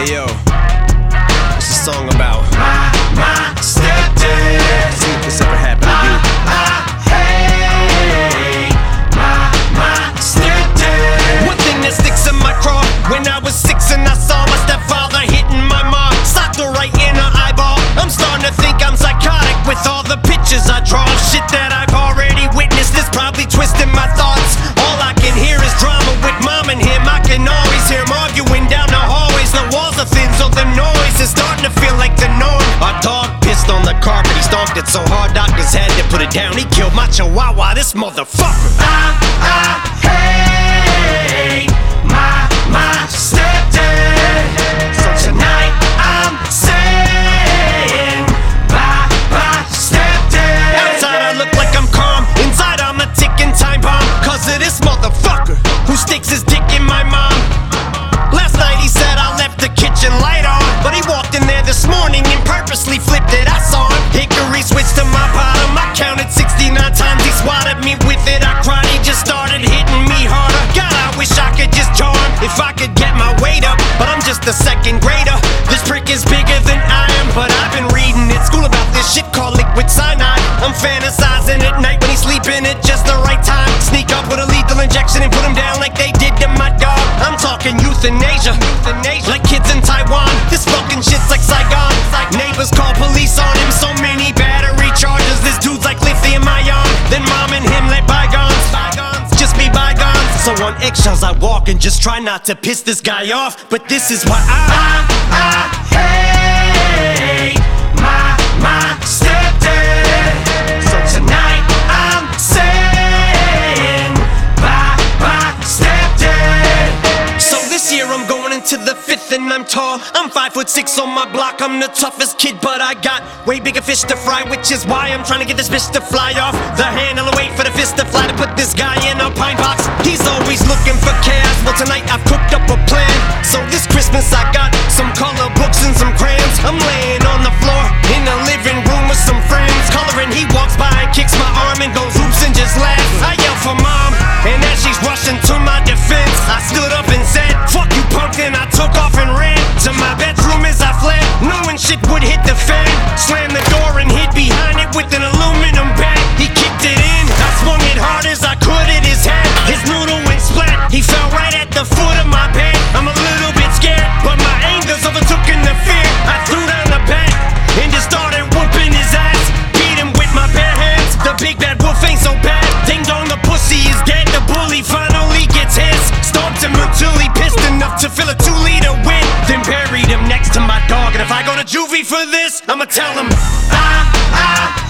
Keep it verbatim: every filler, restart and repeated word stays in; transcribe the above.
Hey yo, it's a song about my, my stepdad. See if this ever happened to you. I hate my, my stepdad. One thing that sticks in my craw, when I was six and I saw my stepfather hitting my mom, socked her right in her eyeball. I'm starting to think I'm psychotic with all the pictures I draw of shit that I've already witnessed. It's probably twisting my thoughts. All I can hear is drama with mom and him. I can always hear them arguing down the hallways. The walls are thin, so the noise is starting to feel like the norm. Our dog pissed on the carpet, he stomped it so hard doctors had to put it down. He killed my chihuahua, this motherfucker. I, I hate my, my stepdad. So tonight I'm saying bye, bye, stepdad. Outside I look like I'm calm, inside I'm a ticking time bomb. Cause of this motherfucker who sticks his dick in my mom. Last night he said I left the kitchen light on, but he walked in there this morning and purposely flipped it. I saw him. Hickory switched to my bottom. I counted sixty-nine times. He swatted me with it. I cried. He just started hitting me harder. God, I wish I could just charm if I could get my weight up, but I'm just a second grader. This prick is bigger than I am, but I've been reading at school about this shit called liquid cyanide. I'm fantasizing at night when he's sleeping at just the right time. Sneak up with a lethal injection and put him down like they did to my dog. I'm talking euthanasia, euthanasia, like kids in Taiwan. This fucking shit's like Saigon. Neighbors call police on him, so many battery charges. This dude's like lithium ion. Then mom and him let bygones, bygones just be bygones. So on eggshells I walk and just try not to piss this guy off. But this is why I, I, I hate my, my stepdad. So tonight I'm saying bye, bye, stepdad. So this year I'm going into the fifth and I'm tall. I'm five foot six on my block. I'm the toughest kid, but I got way bigger fish to fry, which is why I'm trying to get this bitch to fly off the handle and wait for the fist to fly to put this guy in a pine box. He's always looking for chaos. Well, tonight I've cooked up a plan. So this Christmas I got some color books and some crayons. I'm laying on the floor in the living room with some friends. Coloring, he walks by and kicks my arm and goes oops and just laughs. I yell for mom, and as she's rushing to my defense, I stood up and said, fuck you punk, and I took off and ran to my bedroom as I fled, knowing shit would hit the fan. Slammed the door and hid behind it with an aluminum bag. He kicked it in, I swung it hard as I could at his head. His noodle went splat, he fell right at the foot of my bed. I'm a little bit scared, but my anger's overtook in the fear. I threw down the bat and just started whooping his ass. Beat him with my bare hands, the big bad wolf ain't so bad. Ding dong, the pussy is dead, the bully finally gets his. Stomped him until he pissed enough to fill a two liter win. Then buried him next to my dog, and if I go to juvie for this, I'ma tell him I, I